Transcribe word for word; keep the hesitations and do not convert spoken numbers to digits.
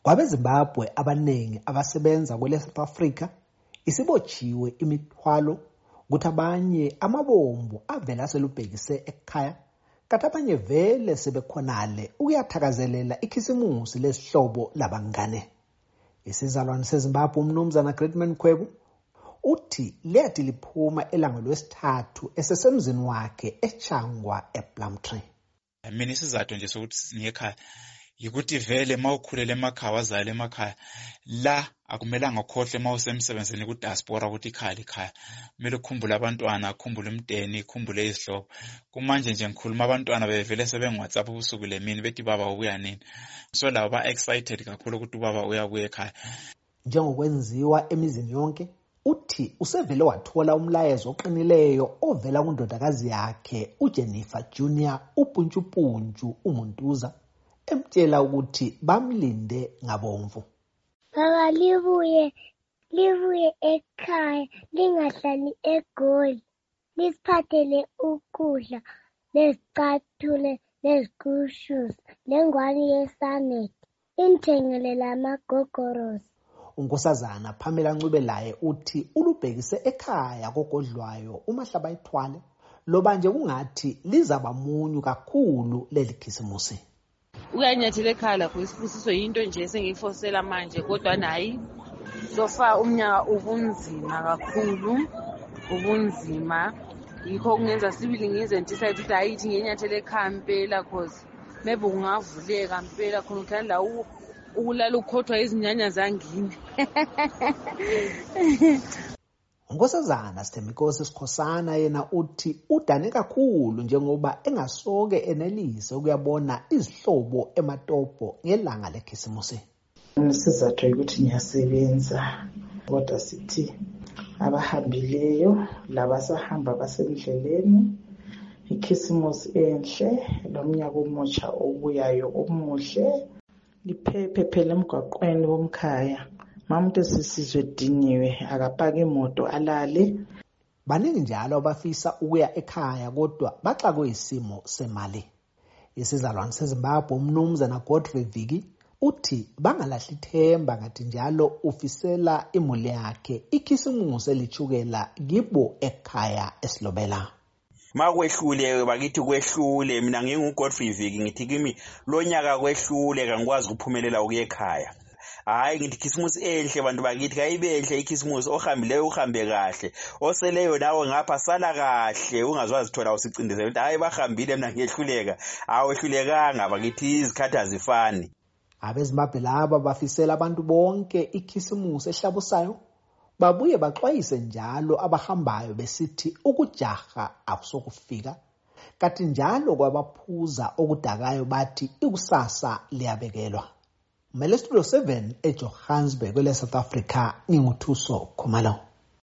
Kwabezimbabwe abaningi abasebenza kwele South Africa isibotshiwe imithwalo ukuthi abanye amabombo avela selubhekise ekhaya kanti abanye vele sebekhonale ukuyathakazelela ikhisimusi lesihlobo labangane. Isizalwane seZimbabwe umnumzana Gridman Khwebu uthi lethi liphuma elanga lwesithathu esesemzini wakhe eChangwa ePlumtree. Mina isizathu nje sokuthi ngekhaya yikuthi vele mawukhulele emakhaya wazala emakhaya la akumelanga ukhohle mawusemsebenzini ku diaspora ukuthi ikhaya ikhaya kumele ukhumbule abantwana ukhumbule umndeni ukhumbule izihlobo. Kumanje nje ngikhuluma abantwana bevele sebengWhatsApp ubusuku lemini bethi baba ubuya nini, so labo ba excited kakhulu ukuthi ubaba uyabuya ekhaya. Njengokwenziwa emizini yonke uthi usevele wathola umlayezo oqinileyo ovela kundodakazi yakhe uJennifer Junior upuntshupuntshu uMuntuza emtshela ukuthi bamlinde ngabomvu. Baba libuye libuye ekhaya lingahlali eGoli, lisiphathele ukudla nezicathulo nezikushus lengwani yeSanet, intengele lamagogorosi. Unkosazana Pamela Ncubelaye uthi ulubhekise ekhaya kogodlwayo umahlaba ithwale loba nje kungathi lizaba munyu kakhulu leli khisimusi. Uyanyathela ekhaya lapho isibusiso yinto nje esengiyifosela manje kodwa nayi sofa umnyaka ubunzima kakhulu ubunzima yikho kungenza sibili ngize decide ukuthi ayithi ngenyathela ekhaya impela cause maybe ungavuleka impela khona uthanda ukulala ukhothwa izinyanya zangini. Unkosazana Sithembinkosi Sikhosana yena uthi udane kakhulu njengoba engasoke enelise ukuyabona izihlobo ematopo ngelanga lekhisimusi. Isizathu ukuthi ngiyasebenza kodwa sithi abahambileyo labasahamba basendleleni ikhisimusi enhle lomnyaka omutsha obuyayo omuhle liphephe phela emgwaqweni womkhaya. Mamuntu esisizwe ediniwe akapaka imoto alale. Baningi njalo abafisa ukuya ekhaya kodwa baxakwe isimo semali. Isizalwane seZimbabwe umnumzana Godfrey Viki uthi bangalahli ithemba ngathi njalo ufisela imuli yakhe ikhisimusi elichukela kibo ekhaya esilobela. Makwehlule bakithi kwehlule, mina ngingu Godfrey Viki ngithi kimi lonyaka kwehlule kangikwazi ukuphumelela ukuye ekhaya. Hayi ngithi khisimusi enhle bantu bakithi kayibe enhle ikhisimusi, ohambileyo uhambe kahle, oseleyo nawe ngapha sala kahle ungazwazi thola usicindezela ukuthi hayi bahambile mina ngiyehluleka. Awehlulekanga bakithi izikhathi azifani. AbeZimbabwe laba bafisela abantu bonke ikhisimusi ehlabusayo babuye baxwayise njalo abahambayo besithi ukujaha akusokufika kanti njalo kwabaphuza okudakayo bathi ikusasa liyabekelwa. Mele Studio seven eJohannesburg, South Africa, nginguthuso Khumalo.